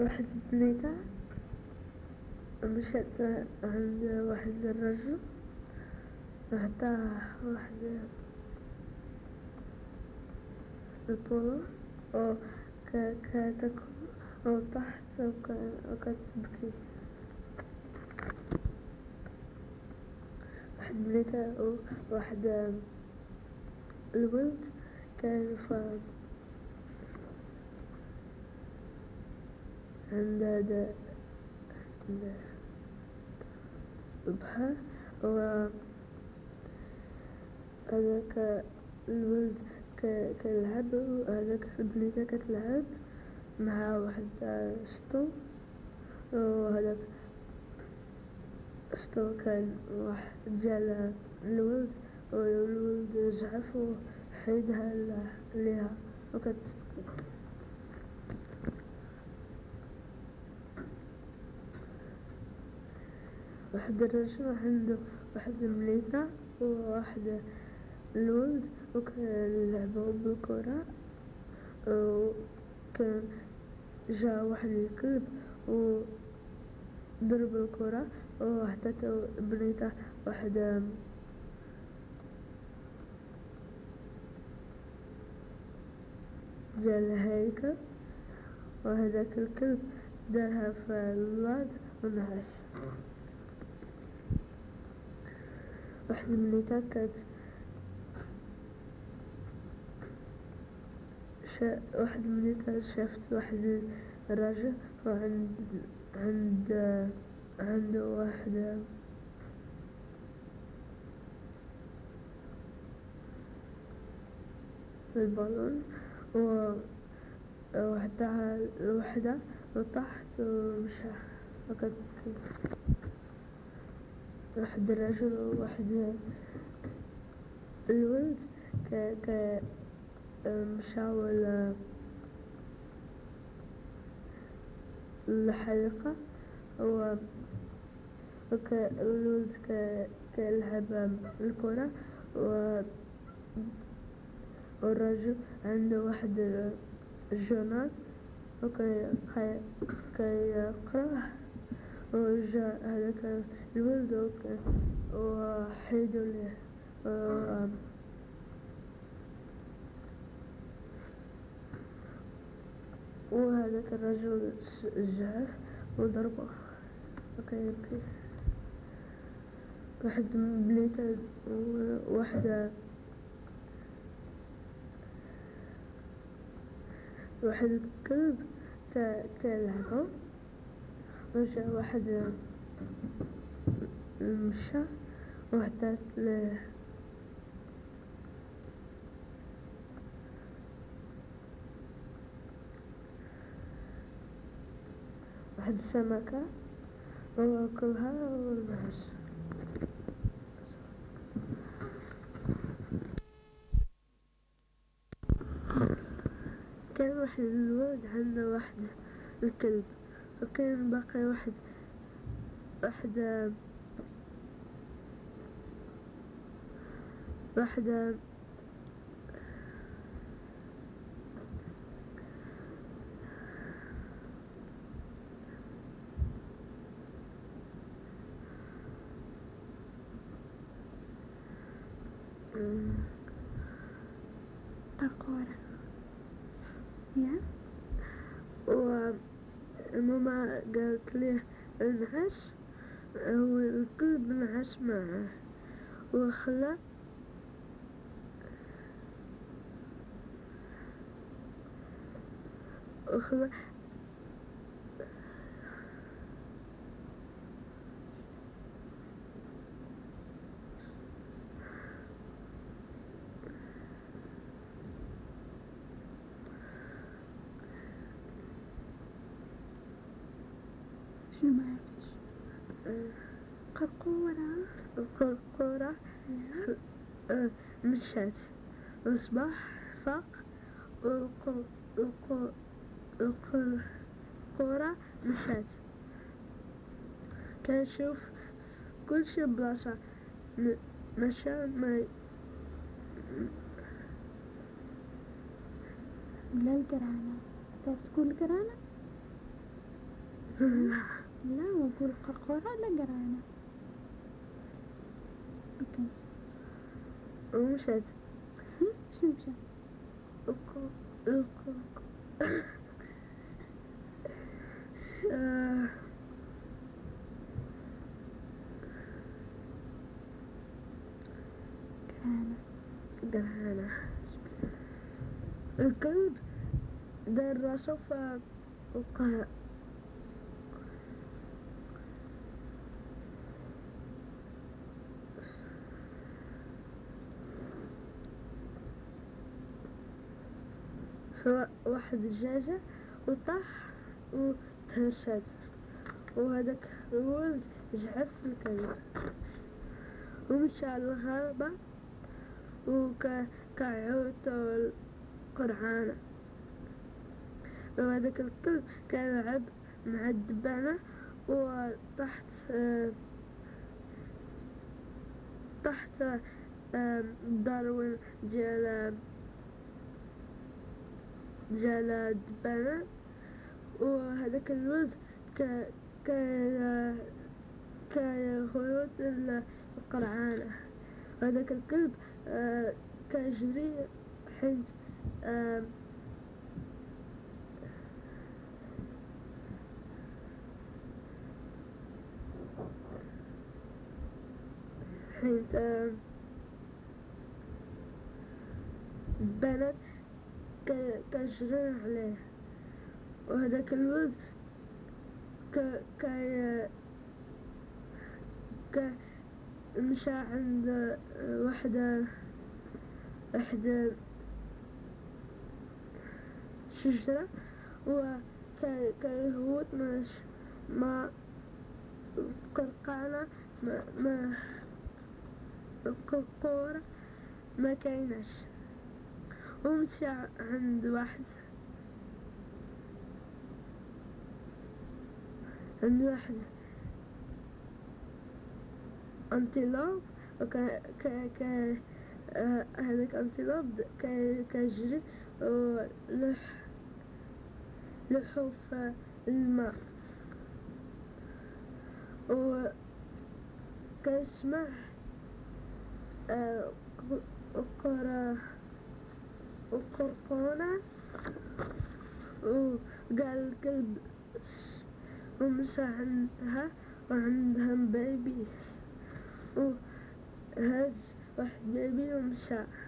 واحد بنيته مشات عند واحد الرجل وعطاه واحد البولو كتاكل وطاحت وكتبكي. واحد بنيته وواحد الولد كان عند هذا البحر، وهذاك الولد كيلعب وهذاك البنيته كتلعب مع واحد السطو، وهذاك السطو كان واحد جا الولد والولد زعف وحيدها ليها وكتبكي. واحد الرجل عنده واحد المليكة وواحد الولد وكيلعبو بالكرة، وكان جا واحد الكلب وضرب الكرة وعطاتو بنيته واحد ديال الهيكل، وهذاك الكلب دارها في اللاد ونعس. واحد بنيته واحد بنيته شافت واحد الراجل عنده واحد البالون وعطاها لوحدة وطاحت ومشى وكتبكي. واحد الرجل وواحد الولد مشاو للحديقة، الولد كيلعب الكرة والرجل عنده واحد الجورنال كيقراه، وجا هذاك الولد وحيدو ليه وهذاك الرجل زعف وضربه وكيبكي. واحد بنيته واحد الكلب كيلعبو، وجا واحد المشى وعطات ليه واحد السمكة وكلها ونعس. كان واحد الولد عنده واحد الكلب، وكان باقي واحد طرقورة وماما قالت ليه انعس، والكلب انعس معه وخلى شنو معرفتش. القرقورة مشات والصباح فاق القرقورة مشات كنشوف كل شي بلاصة مشى ما بلا القرانة. تعرف تقول القرانة؟ لا وأقول قرقورة لا قرانة. أوكي. ومشت. شنو مشى؟ قرانة. قرهانة. الكلب دار راسه فوق واحد دجاجة وطاح وتهشت، وهذاك الولد جعف الكلب ومشى للغابة وكعوتو القرعانة، وهذاك الكلب كان يلعب مع الدبانة وتحت تحت الداروين ديال الدبانة، وهذاك الولد كان خيوط القرعانة، وهذاك الكلب كيجري حيت البنات كيجريو عليه، وهذاك الولد مشى عند واحد شجرة وكيهوت ما قرقانة ما القرقورة ما كايناش، ومشى عند واحد انتيلوب، هذاك انتيلوب كيجري لحو في الماء وكيسمع القرقونة، وقال الكلب ومشى عندها وعندهم بيبي وهز واحد بيبي ومشى.